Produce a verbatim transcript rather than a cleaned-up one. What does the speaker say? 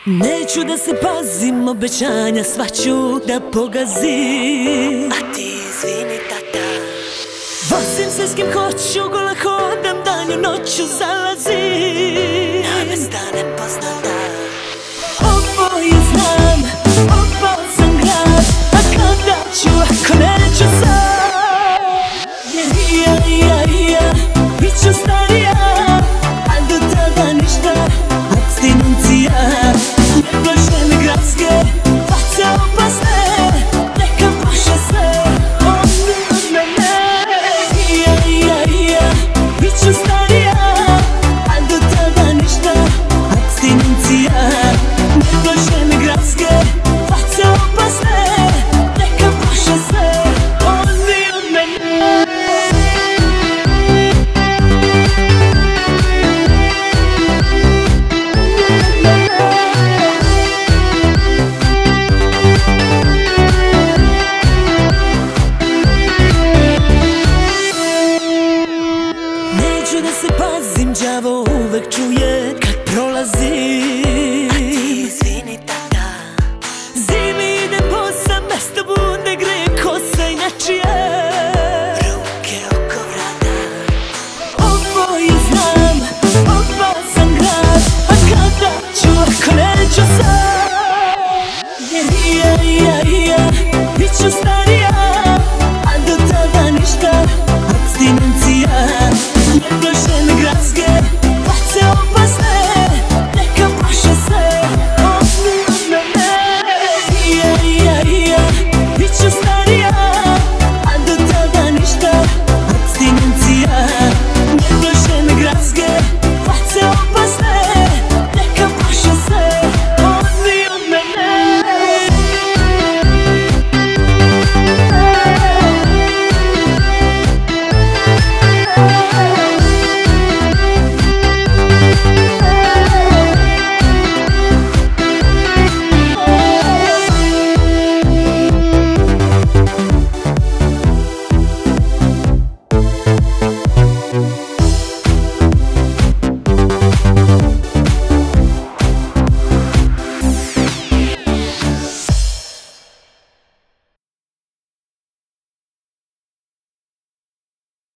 Neću da se pazim, obećanja sva ću da pogazim. A ti izvini tata. Vozim se s kim hoću, gola hodam, danju noću zalazim. Na me stane poznata. Oboje znam, opozan grad, a kada ću ako neću sam. Jer ja, ja, ja, bit ću starija, a do tada ništa, abstinencija. Ne plaše me gradske, face opasne, neka može sve, oni od mene. Ja, ja, ja, bit ću starija, a do tada ništa, abstinencija. Ne plaše me gradske, face opasne, neka može sve, oni od mene. Neću da se pazim, đavo uvek čuje